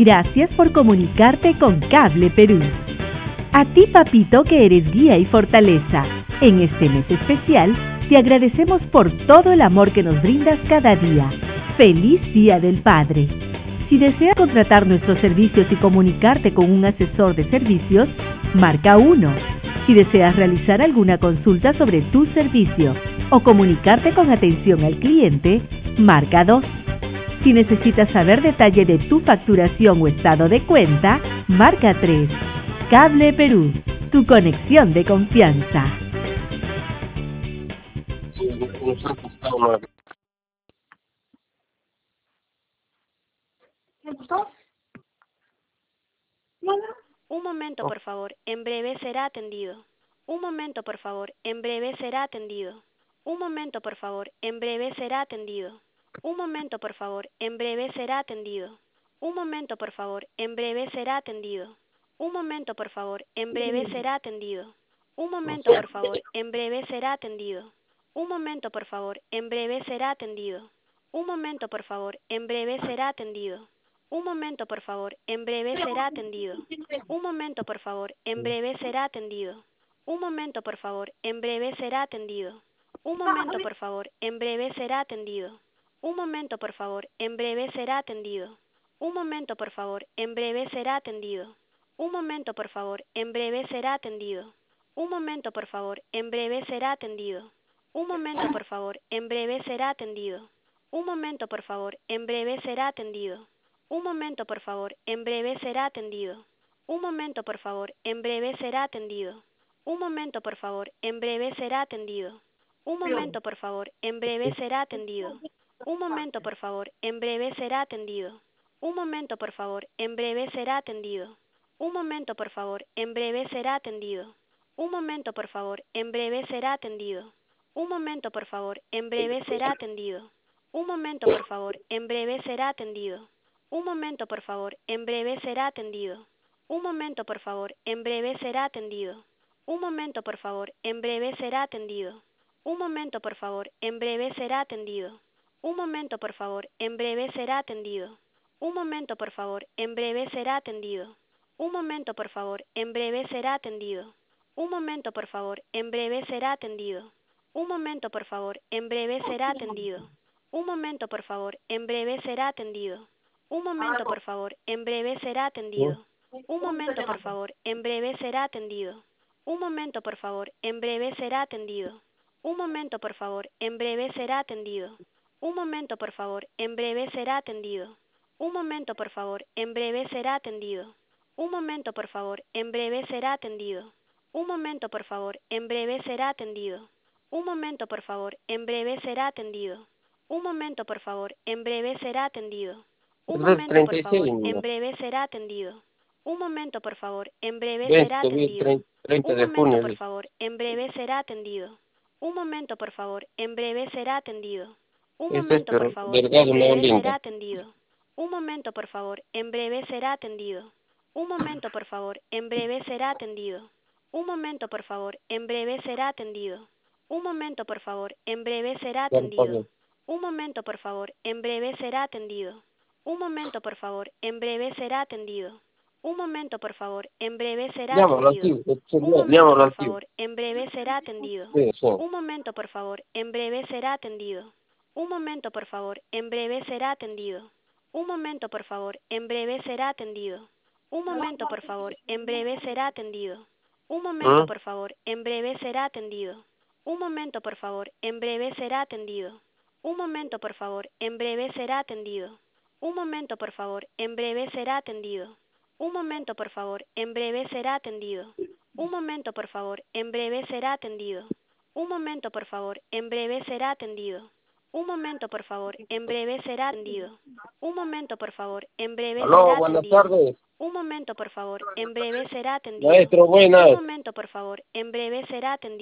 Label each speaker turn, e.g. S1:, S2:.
S1: Gracias por comunicarte con Cable Perú. A ti, papito, que eres guía y fortaleza. En este mes especial, te agradecemos por todo el amor que nos brindas cada día. ¡Feliz Día del Padre! Si deseas contratar nuestros servicios y comunicarte con un asesor de servicios, marca 1. Si deseas realizar alguna consulta sobre tu servicio o comunicarte con atención al cliente, marca 2. Si necesitas saber detalle de tu facturación o estado de cuenta, marca 3. Cable Perú, tu conexión de confianza.
S2: Un momento, por favor. En breve será atendido. Un momento, por favor. En breve será atendido. Un momento, por favor. En breve será atendido. Un momento, por favor. En breve será atendido. Un momento, por favor. En breve será atendido. Un momento, por favor. En breve será atendido. Un momento, por favor. En breve será atendido. Un momento, por favor. En breve será atendido. Un momento, por favor. En breve será atendido. Un momento, por favor. En breve será atendido. Un momento, por favor. En breve será atendido. Un momento, por favor. En breve será atendido. Un momento, por favor. En breve será atendido. Un momento, por favor. En breve será atendido. Un momento, por favor. En breve será atendido. Un momento, por favor. En breve será atendido. Un momento, por favor. En breve será atendido. Un momento, por favor. En breve será atendido. Un momento, por favor. En breve será atendido. Un momento, por favor. En breve será atendido. Un momento, por favor. En breve será atendido. Un momento, por favor. En breve será atendido. Un momento, por favor. En breve será atendido. Un momento, por favor. En breve será atendido. Un momento, por favor. En breve será atendido. Un momento, por favor. En breve será atendido. Un momento, por favor. En breve será atendido. Un momento, por favor. En breve será atendido. Un momento, por favor. En breve será atendido. Un momento, por favor. En breve será atendido. Un momento, por favor. En breve será atendido. Un momento, por favor. En breve será atendido. Un momento, por favor. En breve será atendido. Un momento, por favor. En breve será atendido. Un momento, por favor. En breve será atendido. Un momento, por favor. En breve será atendido. Un momento, por favor. En breve será atendido. Un momento, por favor. En breve será atendido. Un momento, por favor. En breve será atendido. Un momento, por favor. En breve será atendido. Un momento, por favor. En breve será atendido. Un momento, por favor. En breve será atendido. Un momento, por favor. En breve será atendido. Un momento, por favor. En breve será atendido. Un momento, por favor. En breve será atendido. Un momento, por favor. En breve será atendido. Un momento, por favor. En breve será atendido. Un momento, por favor. En breve será atendido. Un momento, por favor. En breve será atendido. Un momento, por favor. En breve será atendido. Un momento, por favor. En breve será atendido.
S3: 30
S2: Un
S3: de
S2: momento,
S3: junio.
S2: por favor. En breve será atendido. Un momento, por favor. En breve será atendido. Un
S3: Ese es
S2: momento, por favor.
S3: Delgado,
S2: En
S3: no
S2: breve
S3: linda.
S2: será atendido. Un momento, por favor. En breve será atendido. Un momento, por favor. En breve será atendido. Un momento, por favor. En breve será atendido. Un momento, por favor. En breve será atendido. Un momento, por favor. En breve será atendido. Un momento, por favor. En breve será atendido. Un momento, por favor. En breve será
S3: Llámalo
S2: atendido.
S3: aquí.
S2: Un momento,
S3: Llámalo
S2: por
S3: aquí.
S2: favor. En breve será atendido.
S3: Sí, sí.
S2: Un momento, por favor. En breve será atendido. Un momento, por favor. En breve será atendido. Un momento, por favor. En breve será atendido. Un momento, por favor. En breve será atendido. Un momento, por favor. En breve será atendido. Un momento, por favor. En breve será atendido. Un momento, por favor. En breve será atendido. Un momento, por favor. En breve será atendido. Un momento, por favor. En breve será atendido. Un momento, por favor. En breve será atendido. Un momento, por favor. En breve será atendido. Un momento, por favor. En breve será atendido. Un momento, por favor. En breve
S3: Aló,
S2: será
S3: buenas
S2: atendido.
S3: tardes.
S2: Un momento, por favor. En breve será atendido.
S3: Maestro, buenas.
S2: Un momento, por favor. En breve será atendido.